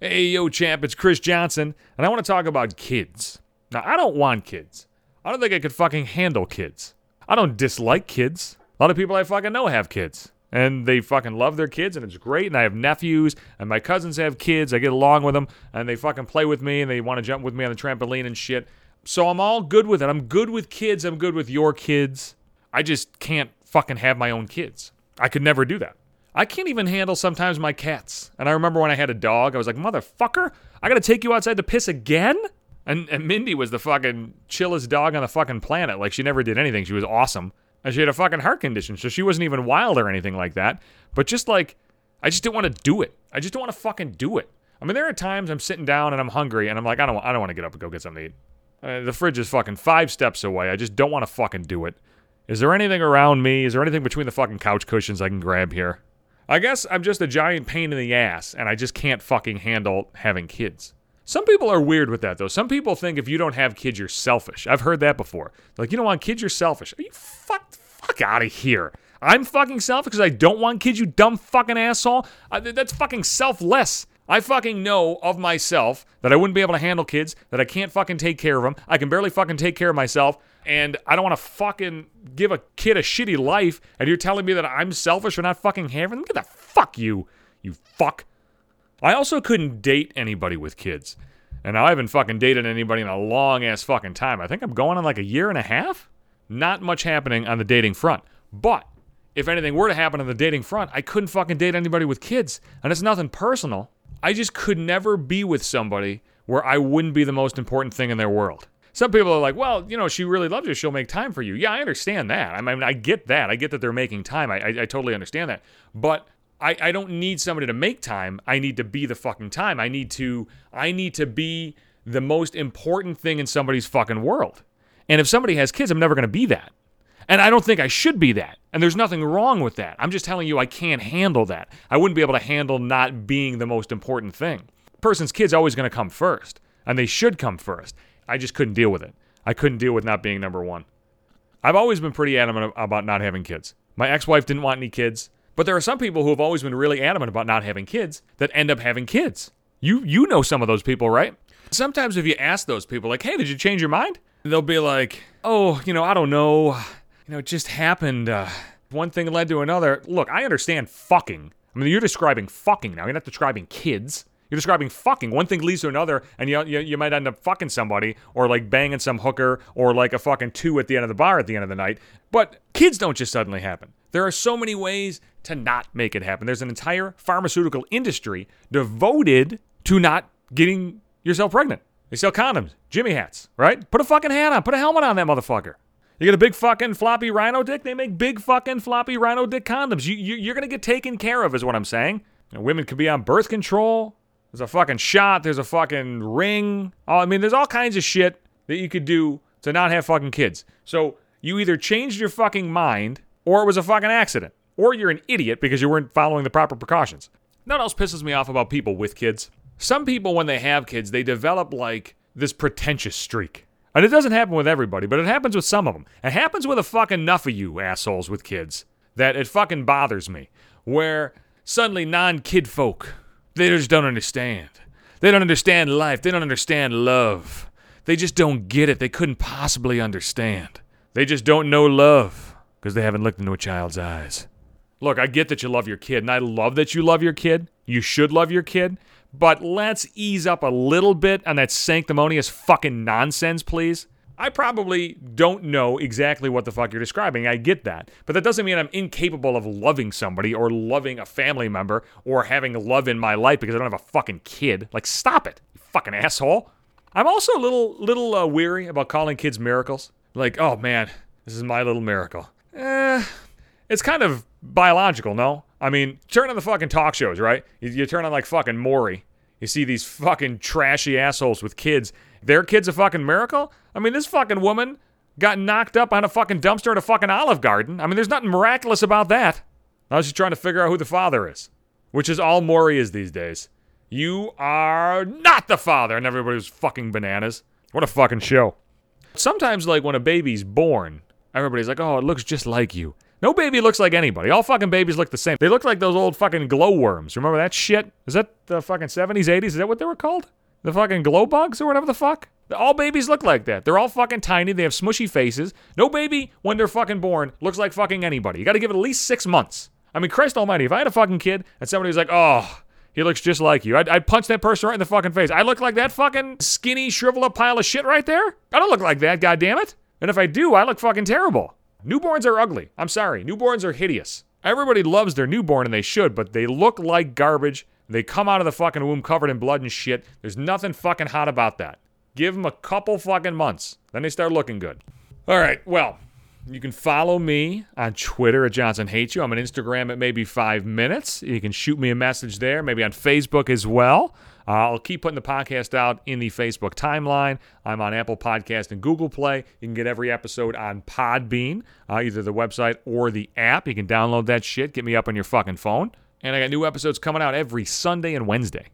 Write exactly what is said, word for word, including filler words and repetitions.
Hey, yo, champ, it's Chris Johnson, and I want to talk about kids. Now, I don't want kids. I don't think I could fucking handle kids. I don't dislike kids. A lot of people I fucking know have kids, and they fucking love their kids, and it's great, and I have nephews, and my cousins have kids. I get along with them, and they fucking play with me, and they want to jump with me on the trampoline and shit. So I'm all good with it. I'm good with kids. I'm good with your kids. I just can't fucking have my own kids. I could never do that. I can't even handle sometimes my cats. And I remember when I had a dog, I was like, motherfucker, I gotta take you outside to piss again? And, and Mindy was the fucking chillest dog on the fucking planet. Like, she never did anything. She was awesome. And she had a fucking heart condition, so she wasn't even wild or anything like that. But just like, I just didn't want to do it. I just don't want to fucking do it. I mean, there are times I'm sitting down and I'm hungry, and I'm like, I don't, I don't want to get up and go get something to eat. Uh, the fridge is fucking five steps away. I just don't want to fucking do it. Is there anything around me? Is there anything between the fucking couch cushions I can grab here? I guess I'm just a giant pain in the ass, and I just can't fucking handle having kids. Some people are weird with that, though. Some people think if you don't have kids, you're selfish. I've heard that before. Like, you don't want kids, you're selfish. Are you fuck, fuck out of here. I'm fucking selfish because I don't want kids, you dumb fucking asshole? I, that's fucking selfless. I fucking know of myself that I wouldn't be able to handle kids, that I can't fucking take care of them. I can barely fucking take care of myself, and I don't want to fucking give a kid a shitty life, and you're telling me that I'm selfish for not fucking having them? Get the fuck you, you fuck. I also couldn't date anybody with kids. And I haven't fucking dated anybody in a long-ass fucking time. I think I'm going on like a year and a half? Not much happening on the dating front. But if anything were to happen on the dating front, I couldn't fucking date anybody with kids. And it's nothing personal. I just could never be with somebody where I wouldn't be the most important thing in their world. Some people are like, well, you know, she really loves you. She'll make time for you. Yeah, I understand that. I mean, I get that. I get that they're making time. I, I, I totally understand that. But I, I don't need somebody to make time. I need to be the fucking time. I need to, I need to be the most important thing in somebody's fucking world. And if somebody has kids, I'm never going to be that. And I don't think I should be that. And there's nothing wrong with that. I'm just telling you I can't handle that. I wouldn't be able to handle not being the most important thing. A person's kid's always going to come first. And they should come first. I just couldn't deal with it. I couldn't deal with not being number one. I've always been pretty adamant about not having kids. My ex-wife didn't want any kids. But there are some people who have always been really adamant about not having kids that end up having kids. You you know some of those people, right? Sometimes if you ask those people, like, hey, did you change your mind? They'll be like, oh, you know, I don't know. You know, it just happened. Uh, one thing led to another. Look, I understand fucking. I mean, you're describing fucking now. You're not describing kids. You're describing fucking. One thing leads to another, and you, you you might end up fucking somebody, or like banging some hooker, or like a fucking two at the end of the bar at the end of the night. But kids don't just suddenly happen. There are so many ways to not make it happen. There's an entire pharmaceutical industry devoted to not getting yourself pregnant. They sell condoms, Jimmy hats, right? Put a fucking hat on. Put a helmet on that motherfucker. You get a big fucking floppy rhino dick? They make big fucking floppy rhino dick condoms. You, you, you're going to get taken care of is what I'm saying. You know, women could be on birth control. There's a fucking shot. There's a fucking ring. Oh, I mean, there's all kinds of shit that you could do to not have fucking kids. So you either changed your fucking mind, or it was a fucking accident. Or you're an idiot because you weren't following the proper precautions. Now what else pisses me off about people with kids? Some people, when they have kids, they develop like this pretentious streak. And it doesn't happen with everybody, but it happens with some of them. It happens with a fucking enough of you assholes with kids that it fucking bothers me. Where suddenly non-kid folk, they just don't understand. They don't understand life. They don't understand love. They just don't get it. They couldn't possibly understand. They just don't know love because they haven't looked into a child's eyes. Look, I get that you love your kid, and I love that you love your kid. You should love your kid. But let's ease up a little bit on that sanctimonious fucking nonsense, please. I probably don't know exactly what the fuck you're describing. I get that. But that doesn't mean I'm incapable of loving somebody or loving a family member or having love in my life because I don't have a fucking kid. Like, stop it, you fucking asshole. I'm also a little, little uh, weary about calling kids miracles. Like, oh man, this is my little miracle. Eh, it's kind of biological, no? I mean, turn on the fucking talk shows, right? You, you turn on like fucking Maury. You see these fucking trashy assholes with kids. Their kid's a fucking miracle? I mean, this fucking woman got knocked up on a fucking dumpster at a fucking Olive Garden. I mean, there's nothing miraculous about that. I was just trying to figure out who the father is, which is all Maury is these days. You are not the father, and everybody's fucking bananas. What a fucking show. Sometimes, like, when a baby's born, everybody's like, oh, it looks just like you. No baby looks like anybody. All fucking babies look the same. They look like those old fucking glowworms. Remember that shit? Is that the fucking seventies, eighties? Is that what they were called? The fucking glow bugs or whatever the fuck? All babies look like that. They're all fucking tiny. They have smushy faces. No baby, when they're fucking born, looks like fucking anybody. You gotta give it at least six months. I mean, Christ almighty, if I had a fucking kid and somebody was like, oh, he looks just like you, I'd, I'd punch that person right in the fucking face. I look like that fucking skinny, shriveled up pile of shit right there? I don't look like that, goddammit. And if I do, I look fucking terrible. Newborns are ugly. I'm sorry. Newborns are hideous. Everybody loves their newborn, and they should, but they look like garbage. They come out of the fucking womb covered in blood and shit. There's nothing fucking hot about that. Give them a couple fucking months. Then they start looking good. All right, well, you can follow me on Twitter at Johnson Hates You. I'm on Instagram at maybe five minutes. You can shoot me a message there, maybe on Facebook as well. Uh, I'll keep putting the podcast out in the Facebook timeline. I'm on Apple Podcast and Google Play. You can get every episode on Podbean, uh, either the website or the app. You can download that shit. Get me up on your fucking phone. And I got new episodes coming out every Sunday and Wednesday.